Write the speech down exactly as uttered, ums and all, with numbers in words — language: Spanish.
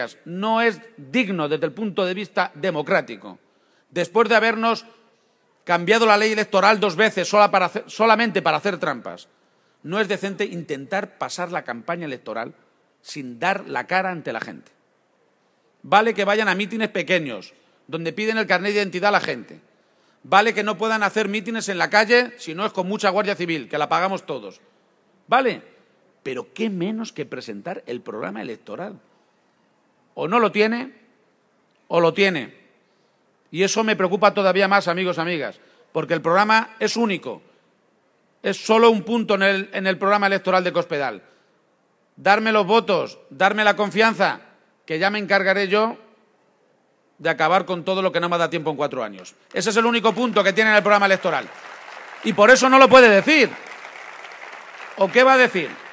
no es digno desde el punto de vista democrático. Después de habernos cambiado la ley electoral dos veces sola para hacer, solamente para hacer trampas, no es decente intentar pasar la campaña electoral sin dar la cara ante la gente. Vale que vayan a mítines pequeños, donde piden el carnet de identidad a la gente. Vale que no puedan hacer mítines en la calle si no es con mucha Guardia Civil, que la pagamos todos. Vale, pero qué menos que presentar el programa electoral. O no lo tiene, o lo tiene. Y eso me preocupa todavía más, amigos y amigas, porque el programa es único. Es solo un punto en el, en el programa electoral de Cospedal. Darme los votos, darme la confianza, que ya me encargaré yo de acabar con todo lo que no me da tiempo en cuatro años. Ese es el único punto que tiene en el programa electoral. Y por eso no lo puede decir. ¿O qué va a decir?